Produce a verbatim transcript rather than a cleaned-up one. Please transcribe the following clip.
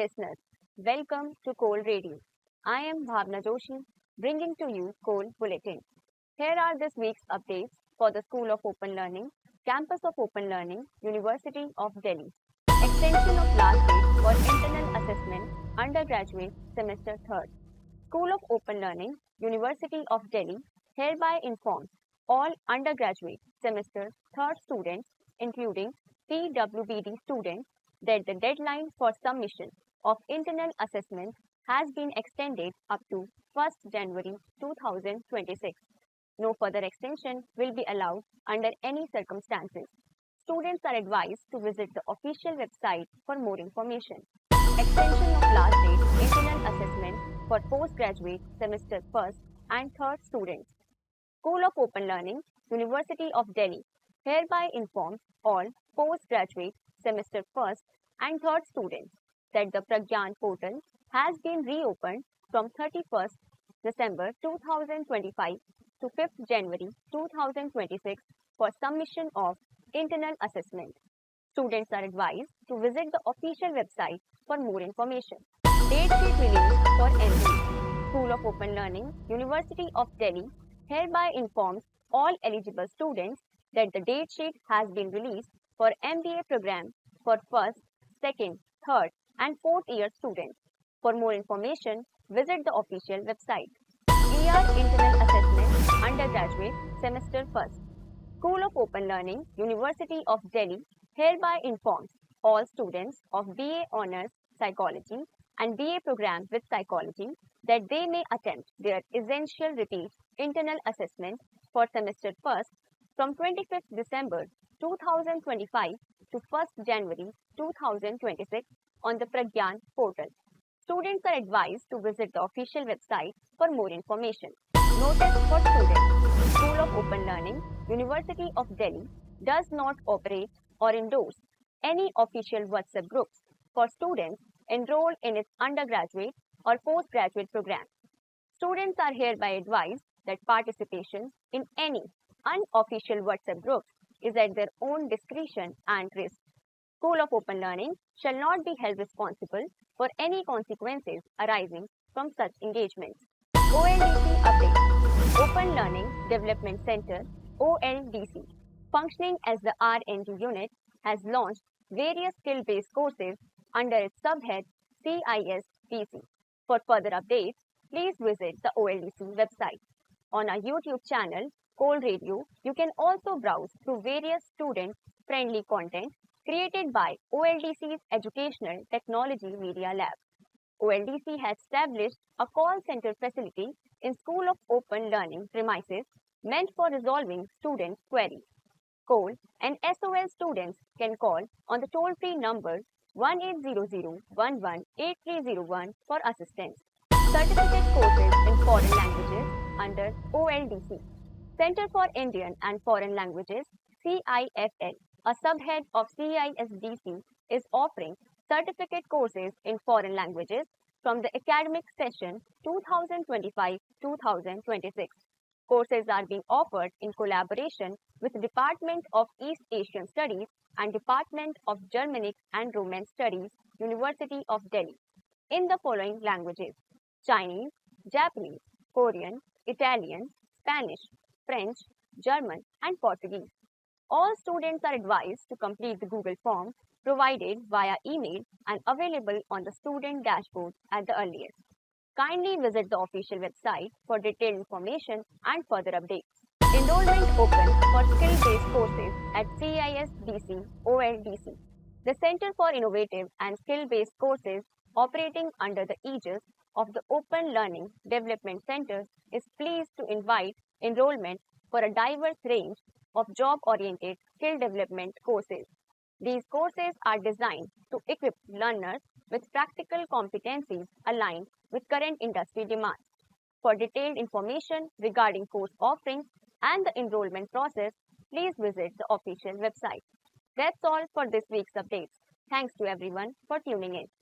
listeners, welcome to Coal Radio. I am Bhavna Joshi, bringing to you Coal Bulletin. Here are this week's updates for the School of Open Learning, Campus of Open Learning, University of Delhi. Extension of last date for internal assessment, undergraduate semester third. School of Open Learning, University of Delhi hereby informs all undergraduate semester third students, including P W B D students, that the deadline for submission of internal assessment has been extended up to first January two thousand twenty-six. No further extension will be allowed under any circumstances. Students are advised to visit the official website for more information. Extension of last date internal assessment for postgraduate semester first and third students. School of Open Learning, University of Delhi hereby informs all postgraduate semester first and third students that the Pragyan portal has been reopened from thirty-first December two thousand twenty-five to fifth January two thousand twenty-six for submission of internal assessment. Students are advised to visit the official website for more information. Date sheet released for M B A. School of Open Learning, University of Delhi hereby informs all eligible students that the date sheet has been released for M B A program for first, second, third and fourth year students. For more information, visit the official website. E R Internal Assessment, Undergraduate, Semester first. School of Open Learning, University of Delhi hereby informs all students of B A Honours Psychology and B A program with Psychology that they may attempt their essential repeat internal assessment for semester first from twenty-fifth December two thousand twenty-five to first January two thousand twenty-six on the Pragyan portal. Students are advised to visit the official website for more information. Notice for students. School of Open Learning, University of Delhi does not operate or endorse any official WhatsApp groups for students enrolled in its undergraduate or postgraduate program. Students are hereby advised that participation in any unofficial WhatsApp groups is at their own discretion and risk. School of Open Learning shall not be held responsible for any consequences arising from such engagements. O L D C update. Open Learning Development Center O L D C, functioning as the R and D unit, has launched various skill-based courses under its subhead C I S D C. For further updates, please visit the O L D C website. On our YouTube channel, Coal Radio, you can also browse through various student-friendly content created by O L D C's Educational Technology Media Lab. O L D C has established a call center facility in School of Open Learning premises meant for resolving student queries. Coal and S O L students can call on the toll-free number one eight zero zero one one eight three zero one for assistance. Certificate courses in foreign languages under O L D C. Center for Indian and Foreign Languages C I F L, a subhead of C I S D C, is offering certificate courses in foreign languages from the academic session two thousand twenty-five to two thousand twenty-six. Courses are being offered in collaboration with Department of East Asian Studies and Department of Germanic and Romance Studies, University of Delhi, in the following languages: Chinese, Japanese, Korean, Italian, Spanish, French, German, and Portuguese. All students are advised to complete the Google form provided via email and available on the student dashboard at the earliest. Kindly visit the official website for detailed information and further updates. Enrollment open for skill-based courses at C I S D C O L D C. The Center for Innovative and Skill-Based Courses, operating under the aegis of the Open Learning Development Center, is pleased to invite enrollment for a diverse range of job-oriented skill development courses. These courses are designed to equip learners with practical competencies aligned with current industry demands. For detailed information regarding course offerings and the enrollment process, please visit the official website. That's all for this week's updates. Thanks to everyone for tuning in.